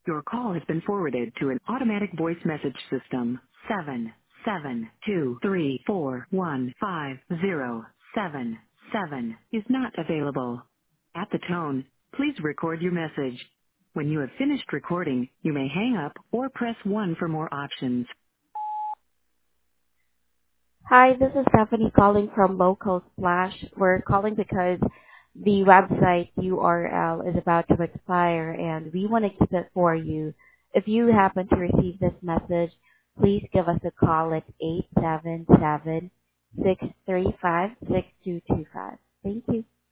Your call has been forwarded to an automatic voice message system. 772341507 is not available. At the tone, please record your message. When you have finished recording, you may hang up or press 1 for more options. Hi, this is Stephanie calling from Local Splash. We're calling because the website URL is about to expire and we want to keep it for you. If you happen to receive this message, please give us a call at 877-635-6225. Thank you.